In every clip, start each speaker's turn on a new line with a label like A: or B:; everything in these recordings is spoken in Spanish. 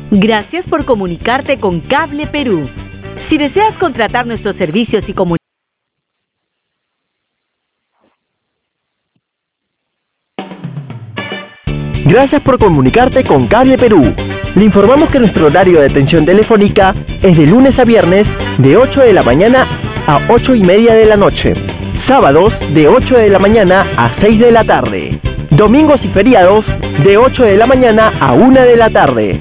A: Gracias por comunicarte con Cable Perú. Si deseas contratar nuestros servicios y comunicar...
B: Gracias por comunicarte con Cable Perú. Le informamos que nuestro horario de atención telefónica es de lunes a viernes de 8 de la mañana a 8:30 de la noche. Sábados de 8 de la mañana a 6 de la tarde. Domingos y feriados de 8 de la mañana a 1 de la tarde.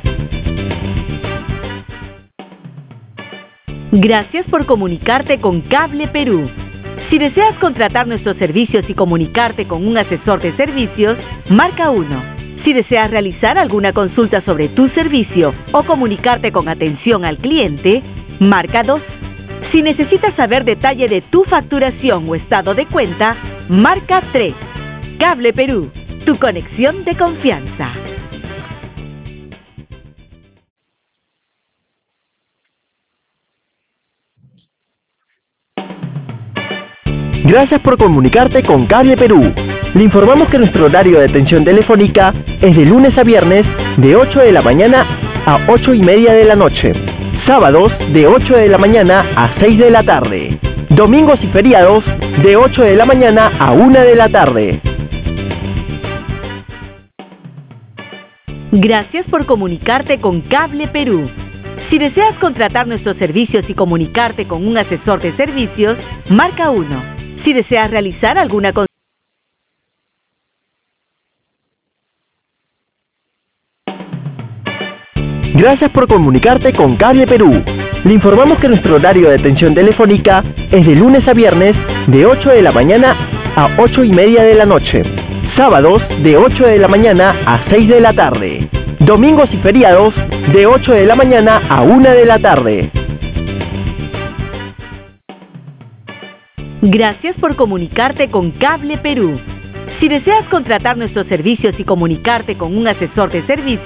A: Gracias por comunicarte con Cable Perú. Si deseas contratar nuestros servicios y comunicarte con un asesor de servicios, marca 1. Si deseas realizar alguna consulta sobre tu servicio o comunicarte con atención al cliente, marca 2. Si necesitas saber detalle de tu facturación o estado de cuenta, marca 3. Cable Perú, tu conexión de confianza.
B: Gracias por comunicarte con Cable Perú. Le informamos que nuestro horario de atención telefónica es de lunes a viernes de 8 de la mañana a 8:30 de la noche. Sábados de 8 de la mañana a 6 de la tarde. Domingos y feriados de 8 de la mañana a 1 de la tarde.
A: Gracias por comunicarte con Cable Perú. Si deseas contratar nuestros servicios y comunicarte con un asesor de servicios, marca 1. Si deseas realizar alguna consulta...
B: Gracias por comunicarte con Cable Perú. Le informamos que nuestro horario de atención telefónica es de lunes a viernes de 8 de la mañana a 8:30 de la noche. Sábados de 8 de la mañana a 6 de la tarde. Domingos y feriados de 8 de la mañana a 1 de la tarde.
A: Gracias por comunicarte con Cable Perú. Si deseas contratar nuestros servicios y comunicarte con un asesor de servicios,